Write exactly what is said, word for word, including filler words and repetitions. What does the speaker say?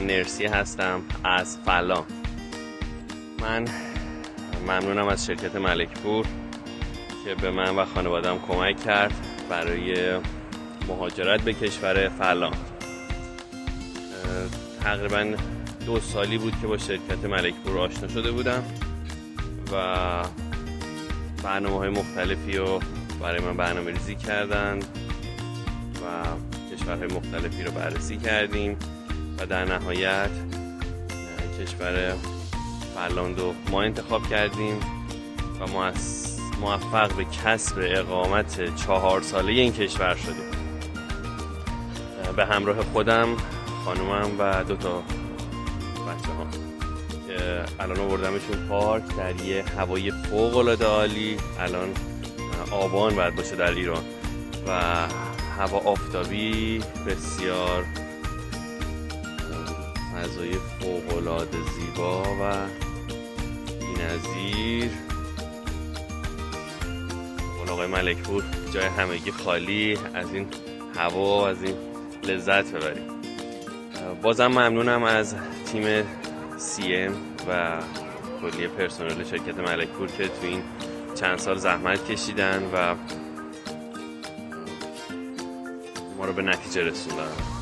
نرسی هستم از فلان. من ممنونم از شرکت ملکپور که به من و خانواده‌ام کمک کرد برای مهاجرت به کشور فلان. تقریبا دو سالی بود که با شرکت ملکپور آشنا شده بودم و برنامه‌های مختلفی رو برای من برنامه‌ریزی کردن و کشورهای مختلفی رو بررسی کردیم و در نهایت کشور فنلاند رو ما انتخاب کردیم و موفق به کسب اقامت چهار ساله این کشور شدیم. به همراه خودم، خانومم و دو تا بچه ها که الان آوردمشون پارک در یه هوای فوق العاده عالی. الان آبان باید باشه در ایران و هوا آفتابی بسیار فضای فوق العاده زیبا و بی‌نظیر. آقای ملکپور جای همگی خالی، از این هوا از این لذت ببریم. بازم ممنونم از تیم سی ام و کلیه پرسنل شرکت ملکپور که تو این چند سال زحمت کشیدن و ما رو به نتیجه رسوندن.